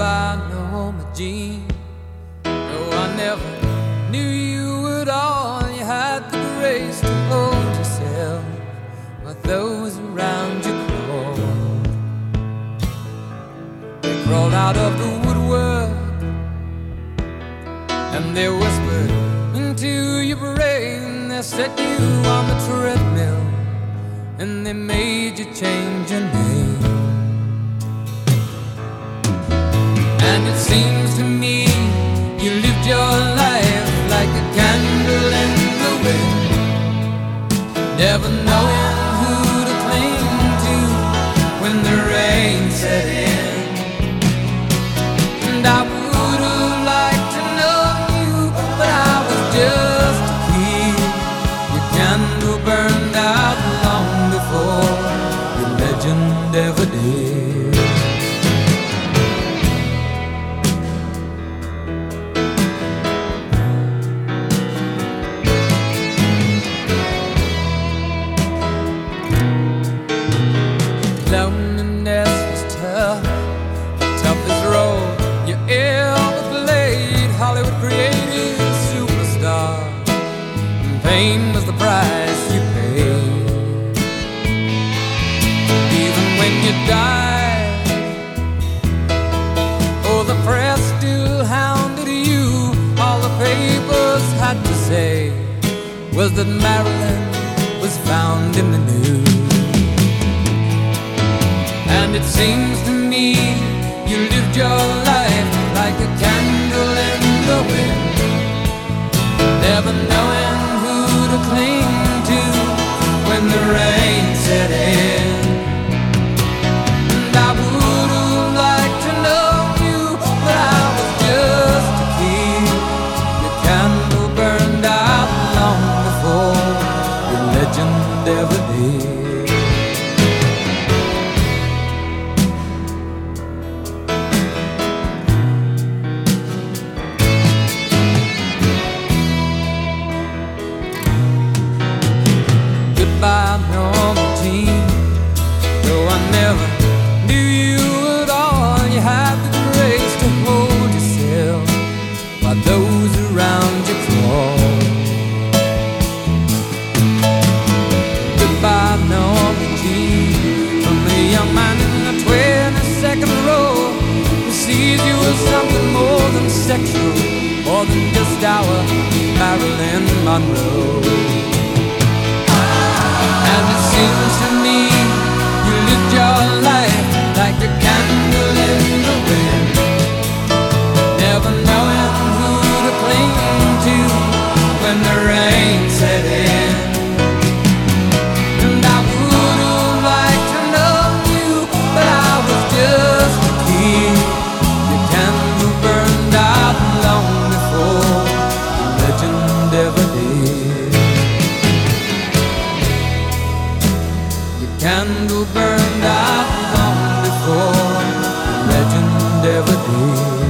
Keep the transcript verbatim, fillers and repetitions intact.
Goodbye, Norma Jean. No, I never knew you at all. You had the grace to hold yourself while those around you crawled. They crawled out of the woodwork and they whispered into your brain. They set you on the treadmill and they made you change your name. And it seems to me you lived your life like a candle in the wind, never knowing who to cling to when the rain set in. And I would have liked to know you, but I was just a kid. Your candle burned out long before your legend ever did. Loneliness was tough, the toughest role you ever played. Hollywood created a superstar, and pain was the price you paid. Even when you died, oh, the press still hounded you. All the papers had to say was that Marilyn was found in the news. And it seems to me you lived your life like a candle in the wind, never knowing who to cling to when the rain set in. And I would have liked to know you, but I was just a kid. Your candle burned out long before your legend ever did. Goodbye, Norma Jean. Though I never knew you at all, you had the grace to hold yourself while those around you crawled. Goodbye, Norma Jean, from the young man in the twenty-second row who sees you as something more than sexual, more than just our Marilyn Monroe. And it seems to me you lived your life like a candle in the wind, never knowing who to cling to when the rain set in. And I would have liked to know you, but I was just a kid. Your candle burned out long before the legend ever did. Candle burned out long before the legend ever did.